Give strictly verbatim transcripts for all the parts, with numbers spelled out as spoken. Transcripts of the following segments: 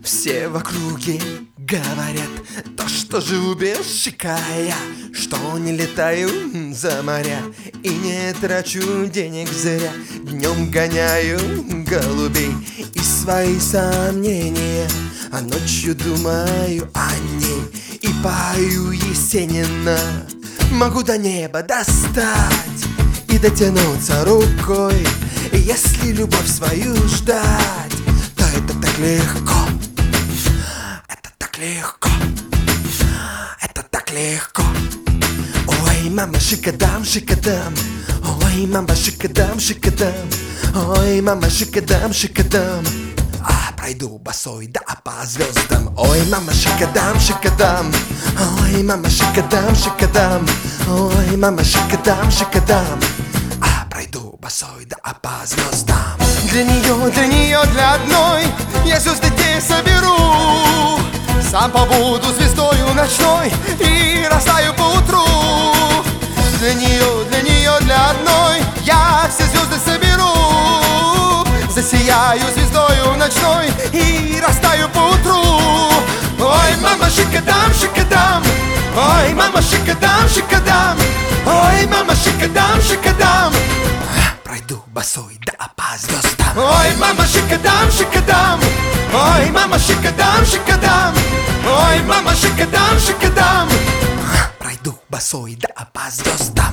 Все в округе говорят то, что жубешикая, что не летаю за моря и не трачу денег зря. Днем гоняю голубей и свои сомнения, а ночью думаю о ней и пою Есенина. Могу до неба достать и дотянуться рукой, и если любовь свою ждать, то это так легко. Это так легко. Это так легко. Ой, мама, шикадам, шикадам. Ой, мама, шикадам, шикадам. Ой, мама, шикадам, шикадам. А пройду босой, да по звездам. Ой, мама, шикадам, шикадам. Ой, мама, шикадам, шикадам. Ой, мама, шикадам, шикадам. А пройду босой, да по звездам. Для нее, для нее, для одной я звезды те соберу. Сам побуду звездою ночной и растаю поутру. Для нее, для нее, для одной я все звезды соберу. Засияю звездою ночной и растаю поутру. Ой, мама, шикадам, шикадам. Ой, мама, шикадам, шикадам. Ой, мама, шикадам, шикадам. Пройду босой, да по звездам. Ой, мама, шикадам, шикадам. Ой, мама, шикадам, шикадам. Ой, мама, шикадам, шикадам. Пройду босой, да по звездам.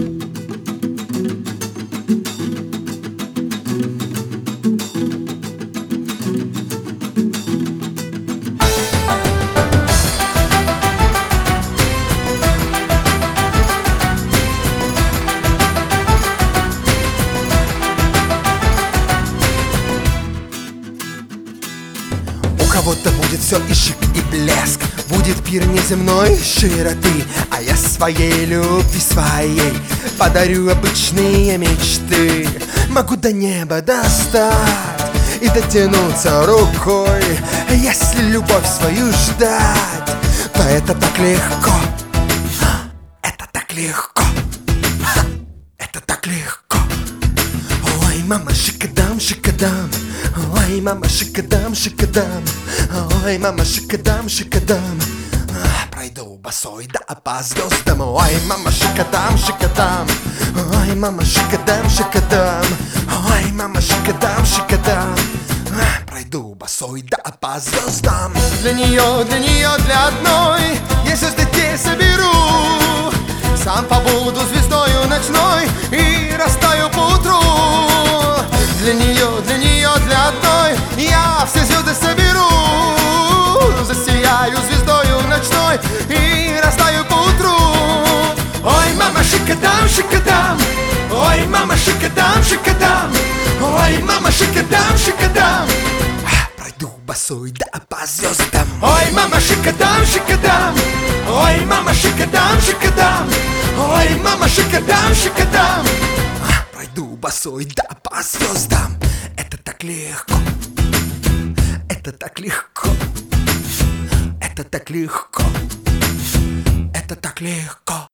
У кого-то будет все и шик, и блеск, будет пир неземной широты, а я своей любви своей подарю обычные мечты. Могу до неба достать и дотянуться рукой, если любовь свою ждать, то это так легко. Это так легко. Это так легко. Ой, мама, шикадам, шикадам. Ой, мама, шикадам, шикадам. Ой, мама, шикадам, шикадам. Пройду босой, да по звездам. Ой, мама, шикадам, шикадам. Ой, мама, шикадам, шикадам. Ой, мама, шикадам, шикадам. Пройду босой, да по звездам. Для нее, для нее, для одной я звезды те соберу. Сам побуду звездою ночной и растаю поутру. Для нее, для нее, для одной я все звезды соберу. Засияю звездою ночной и растаю поутру. Ой, мама, шикадам, шикадам. Ой, мама, шикадам, шикадам. Ой, мама, шикадам, шикадам. Пройду босой, да по звездам. Ой, мама, шикадам, шикадам. Ой, мама, шикадам, шикадам. Ой, мама, шикадам, шикадам. Пройду босой, да по звездам. Это так легко. Это так легко. Это так легко. Это так легко.